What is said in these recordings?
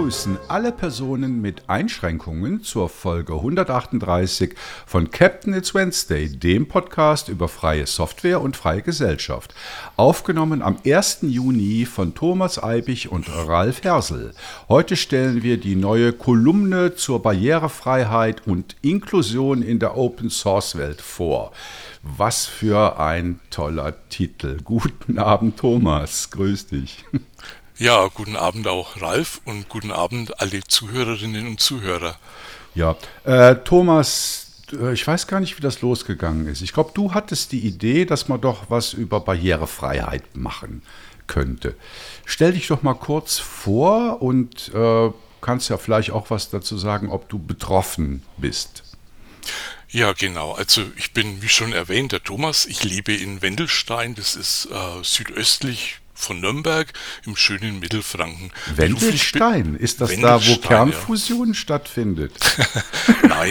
begrüßen alle Personen mit Einschränkungen zur Folge 138 von Captain It's Wednesday, dem Podcast über freie Software und freie Gesellschaft. Aufgenommen am 1. Juni von Thomas Eibich und Ralf Hersel. Heute stellen wir die neue Kolumne zur Barrierefreiheit und Inklusion in der Open-Source-Welt vor. Was für ein toller Titel. Guten Abend, Thomas. Grüß dich. Ja, guten Abend auch Ralf und guten Abend alle Zuhörerinnen und Zuhörer. Ja, Thomas, ich weiß gar nicht, wie das losgegangen ist. Ich glaube, du hattest die Idee, dass man doch was über Barrierefreiheit machen könnte. Stell dich doch mal kurz vor und kannst ja vielleicht auch was dazu sagen, ob du betroffen bist. Ja, genau. Also ich bin, wie schon erwähnt, der Thomas. Ich lebe in Wendelstein. Das ist südöstlich von Nürnberg im schönen Mittelfranken. Wendelstein? Ist das da, wo Kernfusion stattfindet? Nein.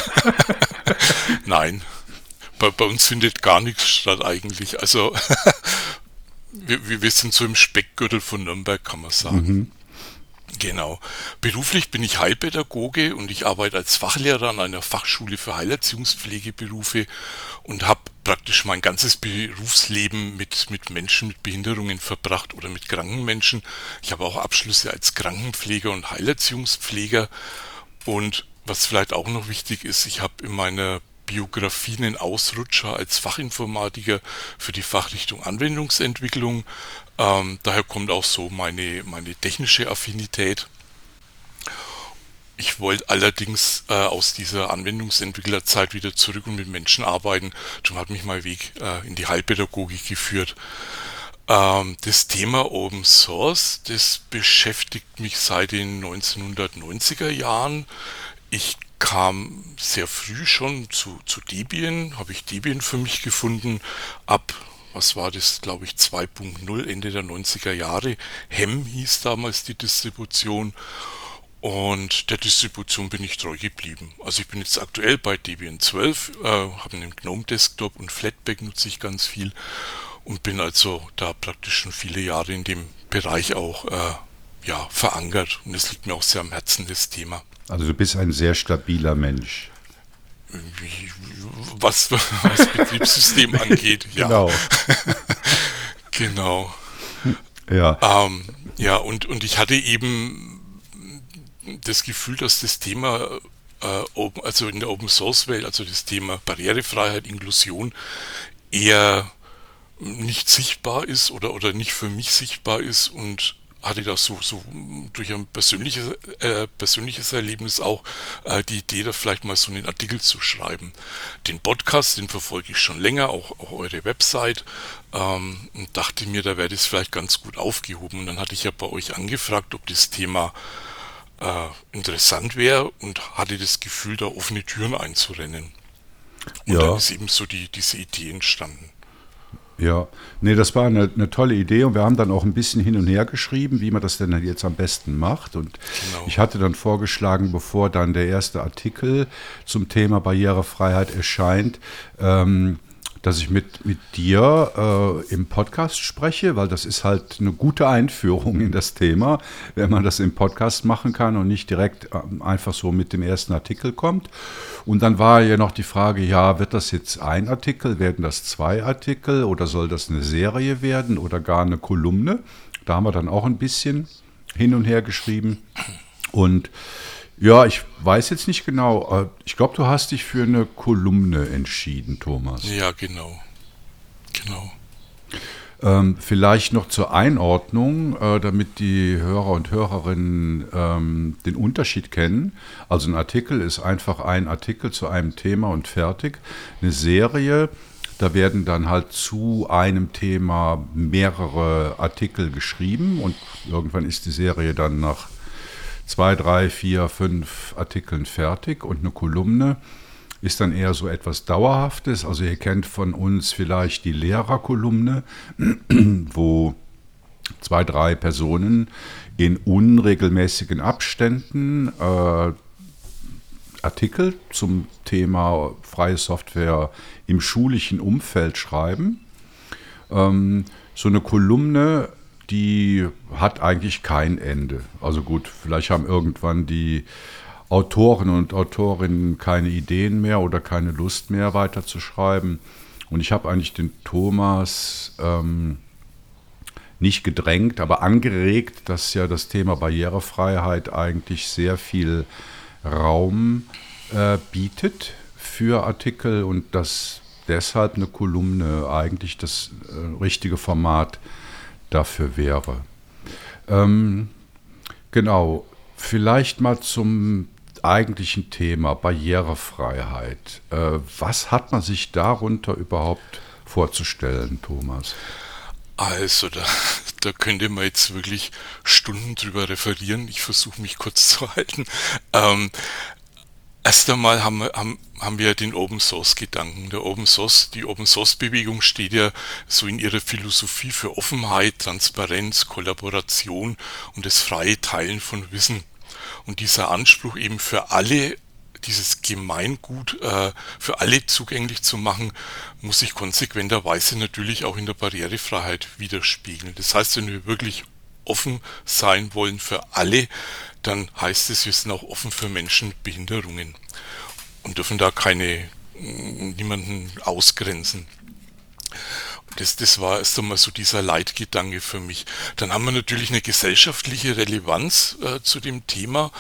Nein. Bei uns findet gar nichts statt eigentlich. Also wir sind so im Speckgürtel von Nürnberg, kann man sagen. Mhm. Genau. Beruflich bin ich Heilpädagoge und ich arbeite als Fachlehrer an einer Fachschule für Heilerziehungspflegeberufe und habe praktisch mein ganzes Berufsleben mit Menschen mit Behinderungen verbracht oder mit kranken Menschen. Ich habe auch Abschlüsse als Krankenpfleger und Heilerziehungspfleger. Und was vielleicht auch noch wichtig ist, ich habe in meiner Biografie einen Ausrutscher als Fachinformatiker für die Fachrichtung Anwendungsentwicklung. Daher kommt auch so meine technische Affinität. Ich wollte allerdings aus dieser Anwendungsentwicklerzeit wieder zurück und mit Menschen arbeiten. Darum hat mich mein Weg in die Heilpädagogik geführt. Das Thema Open Source, das beschäftigt mich seit den 1990er Jahren. Ich kam sehr früh schon zu Debian, habe ich Debian für mich gefunden, was war das, glaube ich, 2.0, Ende der 90er Jahre. Hem hieß damals die Distribution und der Distribution bin ich treu geblieben. Also ich bin jetzt aktuell bei Debian 12, habe einen GNOME Desktop und Flatpak nutze ich ganz viel und bin also da praktisch schon viele Jahre in dem Bereich auch verankert und es liegt mir auch sehr am Herzen, das Thema. Also du bist ein sehr stabiler Mensch. Was Betriebssystem angeht, ja. Genau. Genau. Ja. Und ich hatte eben das Gefühl, dass das Thema also in der Open Source Welt, also das Thema Barrierefreiheit, Inklusion eher nicht sichtbar ist oder nicht für mich sichtbar ist und hatte da so durch ein persönliches Erlebnis auch die Idee, da vielleicht mal so einen Artikel zu schreiben. Den Podcast, den verfolge ich schon länger, auch eure Website, und dachte mir, da wäre das vielleicht ganz gut aufgehoben. Und dann hatte ich ja bei euch angefragt, ob das Thema interessant wäre und hatte das Gefühl, da offene Türen einzurennen. Und dann ist eben so diese Idee entstanden. Ja, nee, das war eine tolle Idee und wir haben dann auch ein bisschen hin und her geschrieben, wie man das denn jetzt am besten macht. Und genau. Ich hatte dann vorgeschlagen, bevor dann der erste Artikel zum Thema Barrierefreiheit erscheint, dass ich mit dir im Podcast spreche, weil das ist halt eine gute Einführung in das Thema, wenn man das im Podcast machen kann und nicht direkt einfach so mit dem ersten Artikel kommt. Und dann war ja noch die Frage, ja, wird das jetzt ein Artikel, werden das 2 Artikel oder soll das eine Serie werden oder gar eine Kolumne? Da haben wir dann auch ein bisschen hin und her geschrieben und ja, ich weiß jetzt nicht genau. Ich glaube, du hast dich für eine Kolumne entschieden, Thomas. Ja, genau. Vielleicht noch zur Einordnung, damit die Hörer und Hörerinnen den Unterschied kennen. Also ein Artikel ist einfach ein Artikel zu einem Thema und fertig. Eine Serie, da werden dann halt zu einem Thema mehrere Artikel geschrieben und irgendwann ist die Serie dann nach 2, 3, 4, 5 Artikeln fertig und eine Kolumne ist dann eher so etwas Dauerhaftes. Also ihr kennt von uns vielleicht die Lehrerkolumne, wo 2, 3 Personen in unregelmäßigen Abständen Artikel zum Thema freie Software im schulischen Umfeld schreiben. So eine Kolumne, die hat eigentlich kein Ende. Also gut, vielleicht haben irgendwann die Autoren und Autorinnen keine Ideen mehr oder keine Lust mehr weiterzuschreiben. Und ich habe eigentlich den Thomas nicht gedrängt, aber angeregt, dass ja das Thema Barrierefreiheit eigentlich sehr viel Raum bietet für Artikel und dass deshalb eine Kolumne eigentlich das richtige Format dafür wäre. Genau, vielleicht mal zum eigentlichen Thema Barrierefreiheit. Was hat man sich darunter überhaupt vorzustellen, Thomas? Also, da könnte man jetzt wirklich Stunden drüber referieren. Ich versuche mich kurz zu halten. Erst einmal haben wir den Open Source Gedanken. Die Open Source Bewegung steht ja so in ihrer Philosophie für Offenheit, Transparenz, Kollaboration und das freie Teilen von Wissen. Und dieser Anspruch eben für alle, dieses Gemeingut für alle zugänglich zu machen, muss sich konsequenterweise natürlich auch in der Barrierefreiheit widerspiegeln. Das heißt, wenn wir wirklich offen sein wollen für alle, dann heißt es, wir sind auch offen für Menschen mit Behinderungen und dürfen da niemanden ausgrenzen. Das war erst einmal so dieser Leitgedanke für mich. Dann haben wir natürlich eine gesellschaftliche Relevanz zu dem Thema.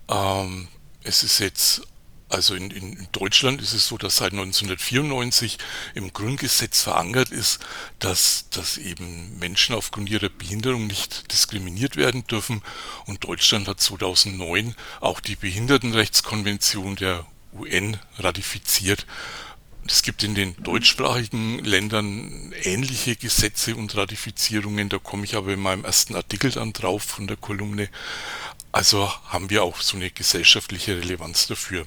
Es ist jetzt, also in Deutschland ist es so, dass seit 1994 im Grundgesetz verankert ist, dass eben Menschen aufgrund ihrer Behinderung nicht diskriminiert werden dürfen. Und Deutschland hat 2009 auch die Behindertenrechtskonvention der UN ratifiziert. Es gibt in den deutschsprachigen Ländern ähnliche Gesetze und Ratifizierungen, da komme ich aber in meinem ersten Artikel dann drauf von der Kolumne. Also haben wir auch so eine gesellschaftliche Relevanz dafür.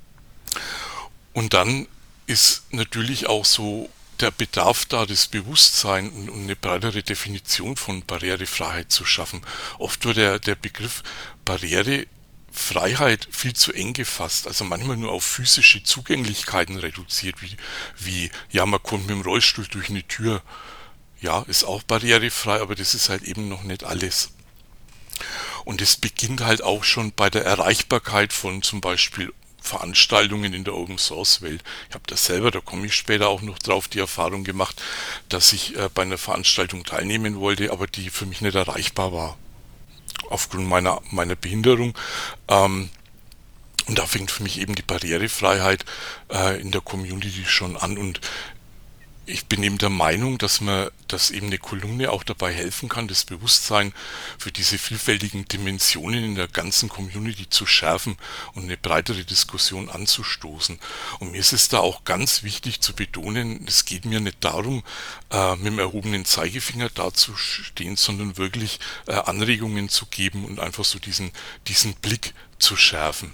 Und dann ist natürlich auch so der Bedarf da, das Bewusstsein und eine breitere Definition von Barrierefreiheit zu schaffen. Oft wird der Begriff Barrierefreiheit viel zu eng gefasst, also manchmal nur auf physische Zugänglichkeiten reduziert, wie ja, man kommt mit dem Rollstuhl durch eine Tür. Ja, ist auch barrierefrei, aber das ist halt eben noch nicht alles. Und es beginnt halt auch schon bei der Erreichbarkeit von zum Beispiel Veranstaltungen in der Open Source Welt. Ich habe das selber, da komme ich später auch noch drauf, die Erfahrung gemacht, dass ich bei einer Veranstaltung teilnehmen wollte, aber die für mich nicht erreichbar war, aufgrund meiner Behinderung. Und da fängt für mich eben die Barrierefreiheit in der Community schon an. Und ich bin eben der Meinung, dass eben eine Kolumne auch dabei helfen kann, das Bewusstsein für diese vielfältigen Dimensionen in der ganzen Community zu schärfen und eine breitere Diskussion anzustoßen. Und mir ist es da auch ganz wichtig zu betonen, es geht mir nicht darum, mit dem erhobenen Zeigefinger dazustehen, sondern wirklich Anregungen zu geben und einfach so diesen Blick zu schärfen.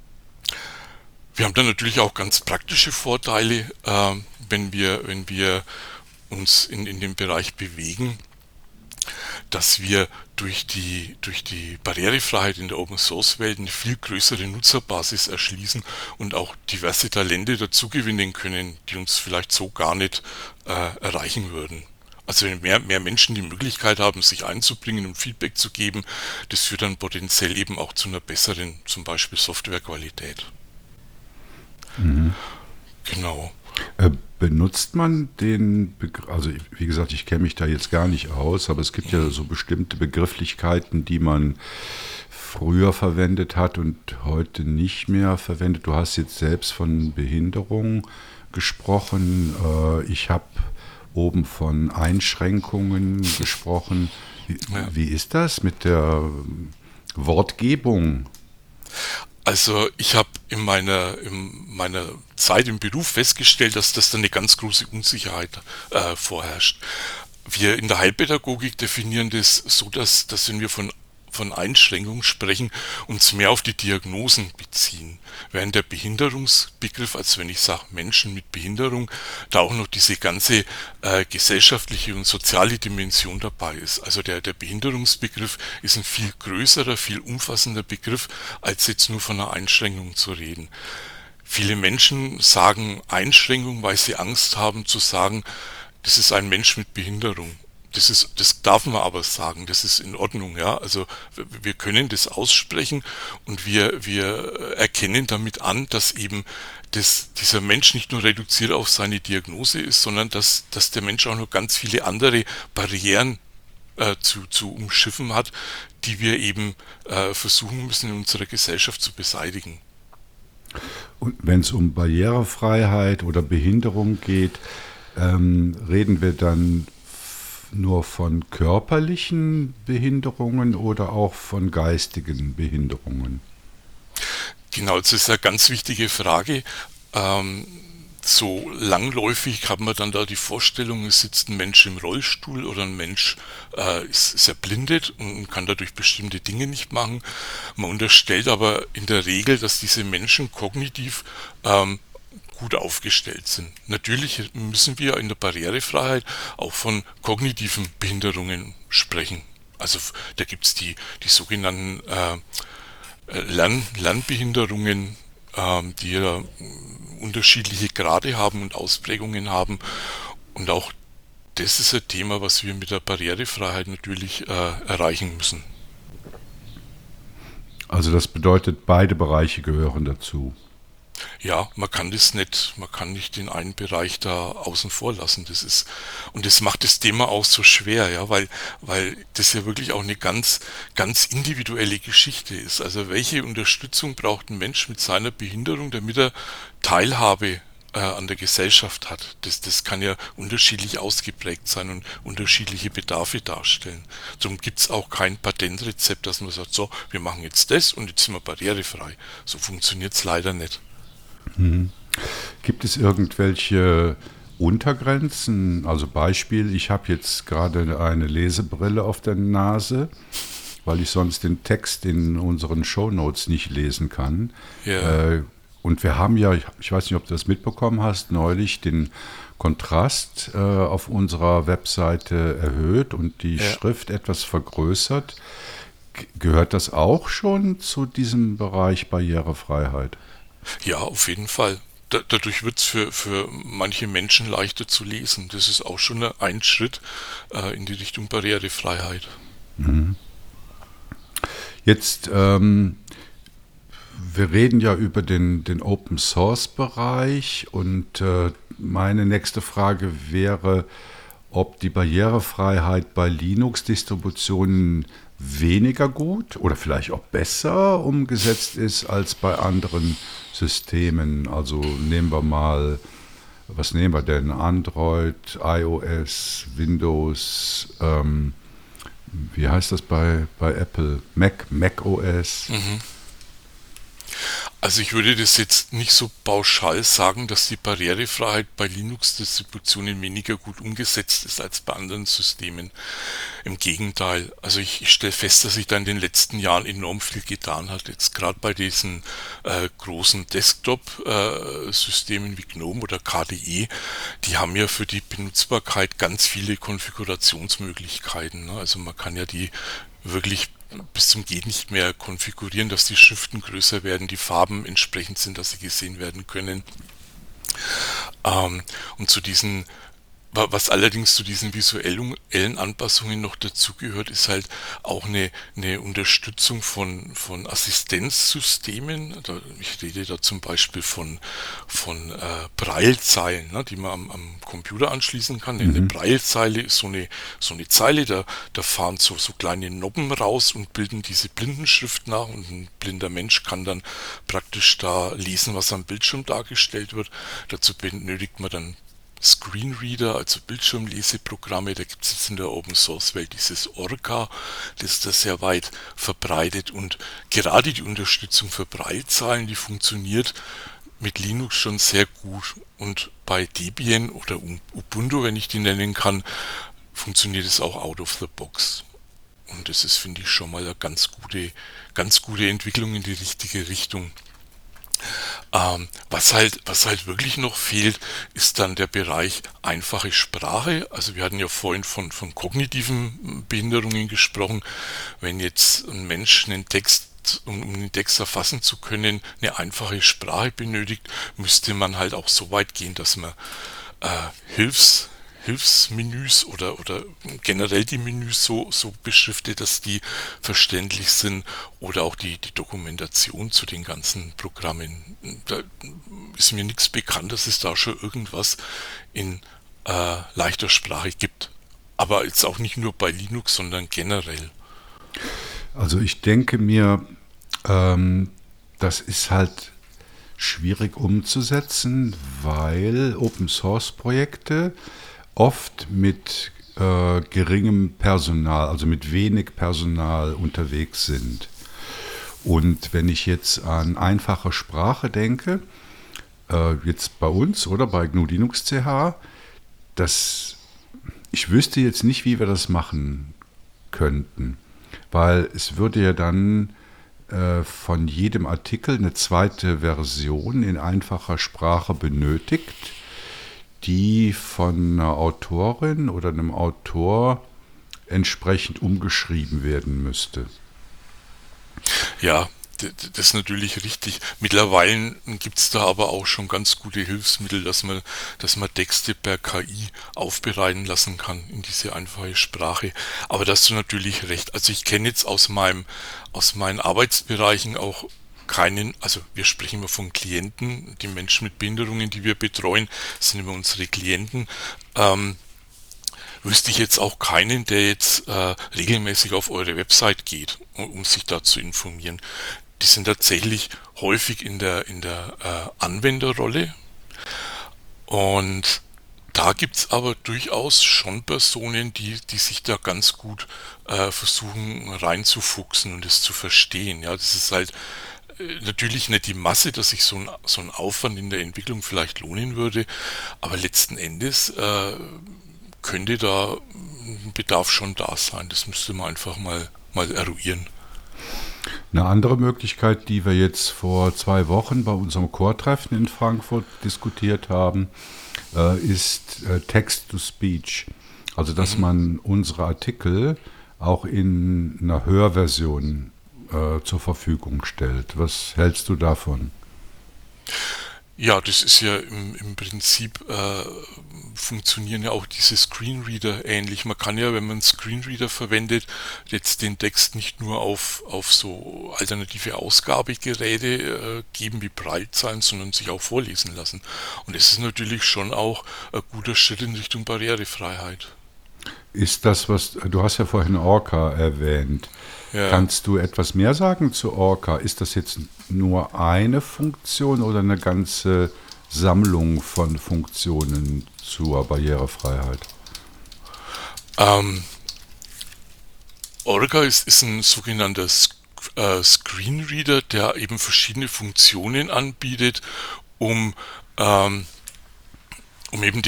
Wir haben dann natürlich auch ganz praktische Vorteile, wenn wir uns in dem Bereich bewegen, dass wir durch die Barrierefreiheit in der Open Source Welt eine viel größere Nutzerbasis erschließen und auch diverse Talente dazugewinnen können, die uns vielleicht so gar nicht erreichen würden. Also wenn mehr Menschen die Möglichkeit haben, sich einzubringen und Feedback zu geben, das führt dann potenziell eben auch zu einer besseren, zum Beispiel Softwarequalität. Mhm. Genau. Benutzt man den Begriff, also wie gesagt, ich kenne mich da jetzt gar nicht aus, aber es gibt ja so bestimmte Begrifflichkeiten, die man früher verwendet hat und heute nicht mehr verwendet. Du hast jetzt selbst von Behinderung gesprochen. Ich habe oben von Einschränkungen gesprochen. Wie ist das mit der Wortgebung? Also ich habe in meiner Zeit im Beruf festgestellt, dass das da eine ganz große Unsicherheit vorherrscht. Wir in der Heilpädagogik definieren das so, dass wenn wir von Einschränkungen sprechen, uns mehr auf die Diagnosen beziehen. Während der Behinderungsbegriff, als wenn ich sage Menschen mit Behinderung, da auch noch diese ganze gesellschaftliche und soziale Dimension dabei ist. Also der Behinderungsbegriff ist ein viel größerer, viel umfassender Begriff, als jetzt nur von einer Einschränkung zu reden. Viele Menschen sagen Einschränkung, weil sie Angst haben zu sagen, das ist ein Mensch mit Behinderung. das darf man aber sagen, das ist in Ordnung, ja. Also wir können das aussprechen und wir erkennen damit an, dass eben dieser Mensch nicht nur reduziert auf seine Diagnose ist, sondern dass der Mensch auch noch ganz viele andere Barrieren zu umschiffen hat, die wir eben versuchen müssen in unserer Gesellschaft zu beseitigen. Und wenn es um Barrierefreiheit oder Behinderung geht, reden wir dann nur von körperlichen Behinderungen oder auch von geistigen Behinderungen? Genau, das ist eine ganz wichtige Frage. So langläufig hat man dann da die Vorstellung, es sitzt ein Mensch im Rollstuhl oder ein Mensch ist erblindet und kann dadurch bestimmte Dinge nicht machen. Man unterstellt aber in der Regel, dass diese Menschen kognitiv gut aufgestellt sind. Natürlich müssen wir in der Barrierefreiheit auch von kognitiven Behinderungen sprechen. Also da gibt es die sogenannten Lernbehinderungen, die ja unterschiedliche Grade haben und Ausprägungen haben. Und auch das ist ein Thema, was wir mit der Barrierefreiheit natürlich erreichen müssen. Also das bedeutet, beide Bereiche gehören dazu. Ja, man kann nicht den einen Bereich da außen vor lassen. Und das macht das Thema auch so schwer, ja, weil das ja wirklich auch eine ganz individuelle Geschichte ist. Also welche Unterstützung braucht ein Mensch mit seiner Behinderung, damit er Teilhabe an der Gesellschaft hat? Das kann ja unterschiedlich ausgeprägt sein und unterschiedliche Bedarfe darstellen. Darum gibt es auch kein Patentrezept, dass man sagt, so, wir machen jetzt das und jetzt sind wir barrierefrei. So funktioniert es leider nicht. Gibt es irgendwelche Untergrenzen? Also Beispiel, ich habe jetzt gerade eine Lesebrille auf der Nase, weil ich sonst den Text in unseren Shownotes nicht lesen kann. Ja. Und wir haben ja, ich weiß nicht, ob du das mitbekommen hast, neulich den Kontrast auf unserer Webseite erhöht und die Ja. Schrift etwas vergrößert. Gehört das auch schon zu diesem Bereich Barrierefreiheit? Ja, auf jeden Fall. Dadurch wird es für manche Menschen leichter zu lesen. Das ist auch schon ein Schritt in die Richtung Barrierefreiheit. Jetzt, wir reden ja über den Open Source Bereich und meine nächste Frage wäre, ob die Barrierefreiheit bei Linux-Distributionen weniger gut oder vielleicht auch besser umgesetzt ist als bei anderen Systemen. Also nehmen wir mal, was nehmen wir denn? Android, iOS, Windows, wie heißt das bei Apple? Mac OS. Also ich würde das jetzt nicht so pauschal sagen, dass die Barrierefreiheit bei Linux-Distributionen weniger gut umgesetzt ist als bei anderen Systemen. Im Gegenteil, also ich stelle fest, dass sich da in den letzten Jahren enorm viel getan hat. Jetzt gerade bei diesen großen Desktop-Systemen wie GNOME oder KDE, die haben ja für die Benutzbarkeit ganz viele Konfigurationsmöglichkeiten, ne? Also man kann ja die wirklich bis zum geht nicht mehr konfigurieren, dass die Schriften größer werden, die Farben entsprechend sind, dass sie gesehen werden können. Und was allerdings zu diesen visuellen Anpassungen noch dazugehört, ist halt auch eine Unterstützung von Assistenzsystemen. Ich rede da zum Beispiel von Braillezeilen, ne, die man am Computer anschließen kann. Eine Braillezeile ist so eine Zeile, da fahren so kleine Noppen raus und bilden diese Blindenschrift nach und ein blinder Mensch kann dann praktisch da lesen, was am Bildschirm dargestellt wird. Dazu benötigt man dann Screenreader, also Bildschirmleseprogramme. Da gibt es jetzt in der Open Source Welt dieses Orca, das ist da sehr weit verbreitet, und gerade die Unterstützung für Braillezahlen, die funktioniert mit Linux schon sehr gut, und bei Debian oder Ubuntu, wenn ich die nennen kann, funktioniert es auch out of the box. Und das ist, finde ich, schon mal eine ganz gute Entwicklung in die richtige Richtung. Was halt wirklich noch fehlt, ist dann der Bereich einfache Sprache. Also wir hatten ja vorhin von kognitiven Behinderungen gesprochen. Wenn jetzt ein Mensch einen Text, um den Text erfassen zu können, eine einfache Sprache benötigt, müsste man halt auch so weit gehen, dass man Hilfsmenüs oder generell die Menüs so beschriftet, dass die verständlich sind, oder auch die Dokumentation zu den ganzen Programmen. Da ist mir nichts bekannt, dass es da schon irgendwas in leichter Sprache gibt. Aber jetzt auch nicht nur bei Linux, sondern generell. Also ich denke mir, das ist halt schwierig umzusetzen, weil Open-Source-Projekte oft mit geringem Personal, also mit wenig Personal unterwegs sind. Und wenn ich jetzt an einfache Sprache denke, jetzt bei uns oder bei GNU Linux CH, das, ich wüsste jetzt nicht, wie wir das machen könnten, weil es würde ja dann von jedem Artikel eine zweite Version in einfacher Sprache benötigt, die von einer Autorin oder einem Autor entsprechend umgeschrieben werden müsste. Ja, das ist natürlich richtig. Mittlerweile gibt es da aber auch schon ganz gute Hilfsmittel, dass man Texte per KI aufbereiten lassen kann in diese einfache Sprache. Aber da hast du natürlich recht. Also ich kenne jetzt aus meinen Arbeitsbereichen auch keinen, also wir sprechen immer von Klienten, die Menschen mit Behinderungen, die wir betreuen, sind immer unsere Klienten. Wüsste ich jetzt auch keinen, der jetzt regelmäßig auf eure Website geht, um sich da zu informieren. Die sind tatsächlich häufig in der Anwenderrolle, und da gibt's aber durchaus schon Personen, die sich da ganz gut versuchen reinzufuchsen und es zu verstehen. Ja, das ist halt natürlich nicht die Masse, dass sich so ein Aufwand in der Entwicklung vielleicht lohnen würde, aber letzten Endes könnte da ein Bedarf schon da sein. Das müsste man einfach mal eruieren. Eine andere Möglichkeit, die wir jetzt vor 2 Wochen bei unserem Core-Treffen in Frankfurt diskutiert haben, ist Text-to-Speech. Also dass man unsere Artikel auch in einer Hörversion zur Verfügung stellt. Was hältst du davon? Ja, das ist ja im Prinzip, funktionieren ja auch diese Screenreader ähnlich. Man kann ja, wenn man Screenreader verwendet, jetzt den Text nicht nur auf so alternative Ausgabegeräte geben wie Braillezeilen, sondern sich auch vorlesen lassen. Und das ist natürlich schon auch ein guter Schritt in Richtung Barrierefreiheit. Ist das, was du hast ja vorhin Orca erwähnt. Ja. Kannst du etwas mehr sagen zu Orca? Ist das jetzt nur eine Funktion oder eine ganze Sammlung von Funktionen zur Barrierefreiheit? Ähm, Orga ist ein sogenannter Screenreader, der eben verschiedene Funktionen anbietet, um, ähm, um eben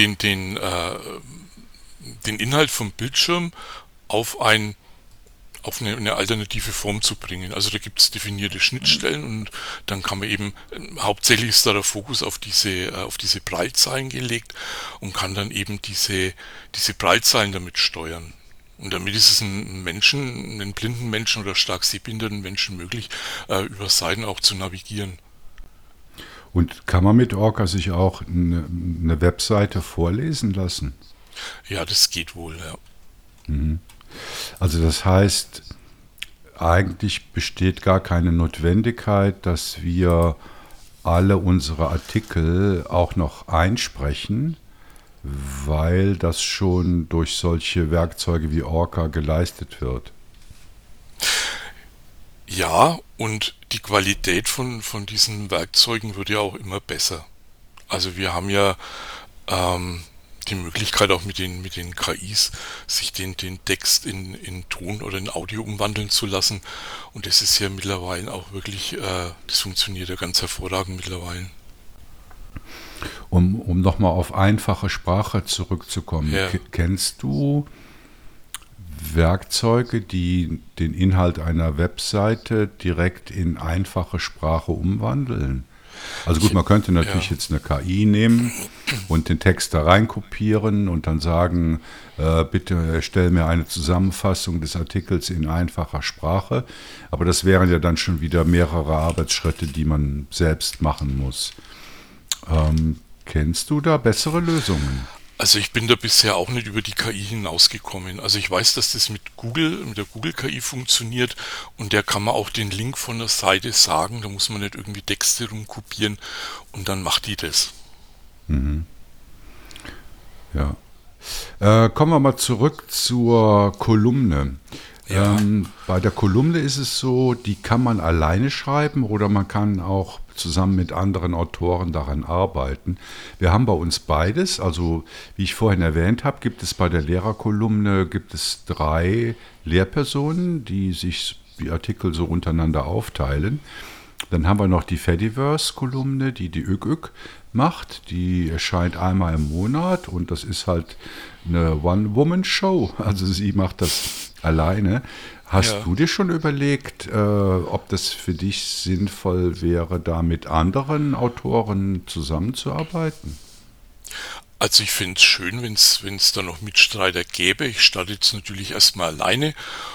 den Inhalt vom Bildschirm auf eine alternative Form zu bringen. Also da gibt es definierte Schnittstellen, und dann kann man eben, hauptsächlich ist da der Fokus auf diese Braillezeilen gelegt, und kann dann eben diese Braillezeilen damit steuern. Und damit ist es einen blinden Menschen oder stark sehbehinderten Menschen möglich, über Seiten auch zu navigieren. Und kann man mit Orca sich auch eine Webseite vorlesen lassen? Ja, das geht wohl, ja. Also das heißt, eigentlich besteht gar keine Notwendigkeit, dass wir alle unsere Artikel auch noch einsprechen, weil das schon durch solche Werkzeuge wie Orca geleistet wird. Ja, und die Qualität von diesen Werkzeugen wird ja auch immer besser. Also wir haben ja die Möglichkeit, auch mit den KIs sich den Text in Ton oder in Audio umwandeln zu lassen. Und das ist ja mittlerweile auch wirklich, das funktioniert ja ganz hervorragend mittlerweile. Um nochmal auf einfache Sprache zurückzukommen, Ja. kennst du Werkzeuge, die den Inhalt einer Webseite direkt in einfache Sprache umwandeln? Also gut, man könnte natürlich Ja. jetzt eine KI nehmen und den Text da reinkopieren und dann sagen, bitte erstell mir eine Zusammenfassung des Artikels in einfacher Sprache. Aber das wären ja dann schon wieder mehrere Arbeitsschritte, die man selbst machen muss. Kennst du da bessere Lösungen? Also ich bin da bisher auch nicht über die KI hinausgekommen. Also ich weiß, dass das mit der Google KI funktioniert und der kann man auch den Link von der Seite sagen, da muss man nicht irgendwie Texte rumkopieren und dann macht die das. Mhm. Ja. Kommen wir mal zurück zur Kolumne. Ja, Bei der Kolumne ist es so, die kann man alleine schreiben oder man kann auch zusammen mit anderen Autoren daran arbeiten. Wir haben bei uns beides. Also wie ich vorhin erwähnt habe, gibt es bei der Lehrerkolumne gibt es 3 Lehrpersonen, die sich die Artikel so untereinander aufteilen. Dann haben wir noch die Fediverse-Kolumne, die ÖKÖK macht. Die erscheint einmal im Monat und das ist halt eine One-Woman-Show. Also sie macht das alleine. Hast ja. du dir schon überlegt, ob das für dich sinnvoll wäre, da mit anderen Autoren zusammenzuarbeiten? Also ich finde es schön, wenn es da noch Mitstreiter gäbe. Ich starte jetzt natürlich erstmal alleine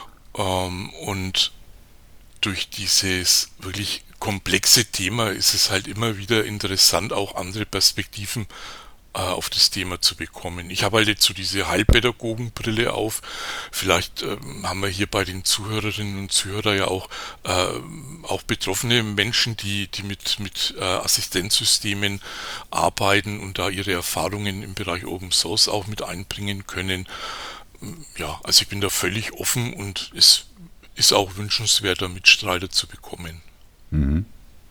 und durch dieses wirklich komplexe Thema ist es halt immer wieder interessant, auch andere Perspektiven auf das Thema zu bekommen. Ich habe halt jetzt so diese Heilpädagogenbrille auf. Vielleicht haben wir hier bei den Zuhörerinnen und Zuhörern ja auch betroffene Menschen, die mit Assistenzsystemen arbeiten und da ihre Erfahrungen im Bereich Open Source auch mit einbringen können. Ja, also ich bin da völlig offen und es ist auch wünschenswert, da Mitstreiter zu bekommen. Mhm.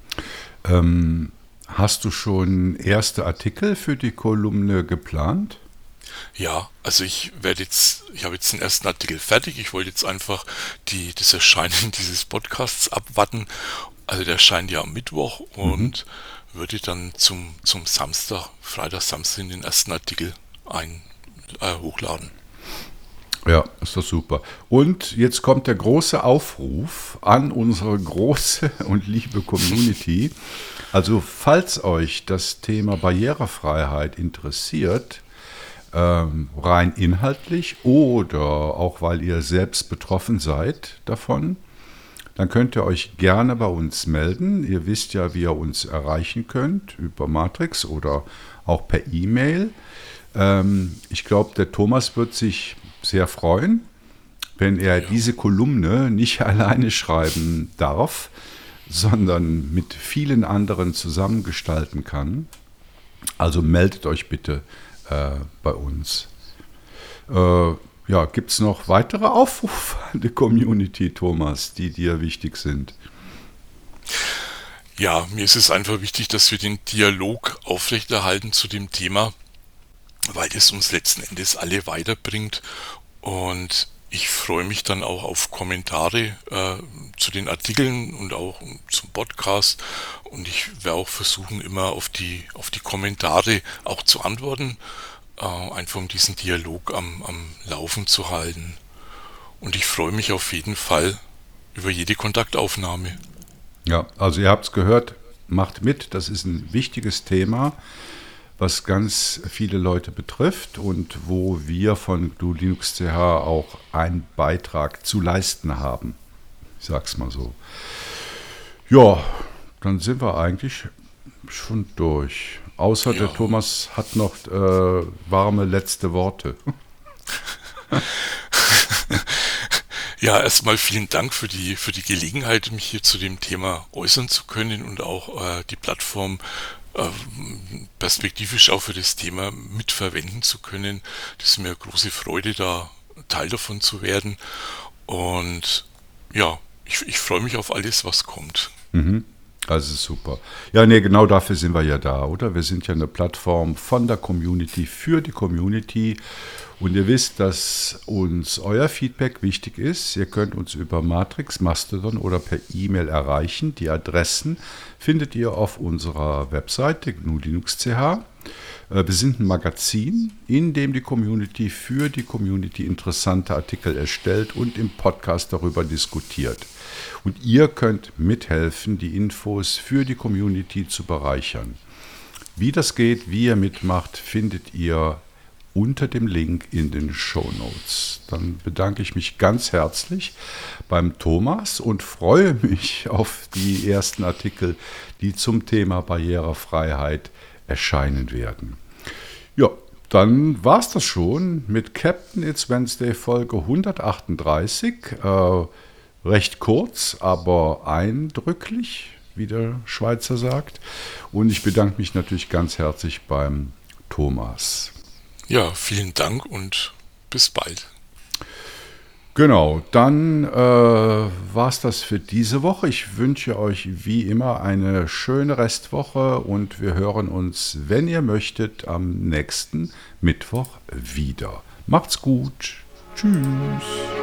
Ähm, Hast du schon erste Artikel für die Kolumne geplant? Ja, also ich habe jetzt den ersten Artikel fertig. Ich wollte jetzt einfach das Erscheinen dieses Podcasts abwarten. Also der erscheint ja am Mittwoch Mhm. und würde dann zum Samstag, Freitag, Samstag den ersten Artikel hochladen. Ja, ist doch super. Und jetzt kommt der große Aufruf an unsere große und liebe Community. Also falls euch das Thema Barrierefreiheit interessiert, rein inhaltlich oder auch weil ihr selbst betroffen seid davon, dann könnt ihr euch gerne bei uns melden. Ihr wisst ja, wie ihr uns erreichen könnt, über Matrix oder auch per E-Mail. Ich glaube, der Thomas wird sich sehr freuen, wenn er Ja. diese Kolumne nicht alleine schreiben darf, sondern mit vielen anderen zusammengestalten kann. Also meldet euch bitte bei uns. Ja, gibt es noch weitere Aufrufe an die Community, Thomas, die dir wichtig sind? Ja, mir ist es einfach wichtig, dass wir den Dialog aufrechterhalten zu dem Thema, weil es uns letzten Endes alle weiterbringt. Und ich freue mich dann auch auf Kommentare zu den Artikeln und auch zum Podcast. Und ich werde auch versuchen, immer auf die Kommentare auch zu antworten, einfach um diesen Dialog am Laufen zu halten. Und ich freue mich auf jeden Fall über jede Kontaktaufnahme. Ja, also ihr habt es gehört, macht mit, das ist ein wichtiges Thema, was ganz viele Leute betrifft und wo wir von GNU Linux CH auch einen Beitrag zu leisten haben. Ich sag's mal so. Ja, dann sind wir eigentlich schon durch. Außer Ja, der Thomas hat noch warme letzte Worte. ja, erstmal vielen Dank für die Gelegenheit, mich hier zu dem Thema äußern zu können und auch die Plattform äh, perspektivisch auch für das Thema mitverwenden zu können. Das ist mir eine große Freude, da Teil davon zu werden. Und ja, ich freue mich auf alles, was kommt. Mhm. Also super. Ja, nee, genau dafür sind wir ja da, oder? Wir sind ja eine Plattform von der Community für die Community. Und ihr wisst, dass uns euer Feedback wichtig ist. Ihr könnt uns über Matrix, Mastodon oder per E-Mail erreichen. Die Adressen findet ihr auf unserer Webseite GNU Linux CH. Wir sind ein Magazin, in dem die Community für die Community interessante Artikel erstellt und im Podcast darüber diskutiert. Und ihr könnt mithelfen, die Infos für die Community zu bereichern. Wie das geht, wie ihr mitmacht, findet ihr unter dem Link in den Shownotes. Dann bedanke ich mich ganz herzlich beim Thomas und freue mich auf die ersten Artikel, die zum Thema Barrierefreiheit erscheinen werden. Ja, dann war's das schon mit Captain It's Wednesday Folge 138. Recht kurz, aber eindrücklich, wie der Schweizer sagt. Und ich bedanke mich natürlich ganz herzlich beim Thomas. Ja, vielen Dank und bis bald. Genau, dann war's das für diese Woche. Ich wünsche euch wie immer eine schöne Restwoche und wir hören uns, wenn ihr möchtet, am nächsten Mittwoch wieder. Macht's gut. Tschüss.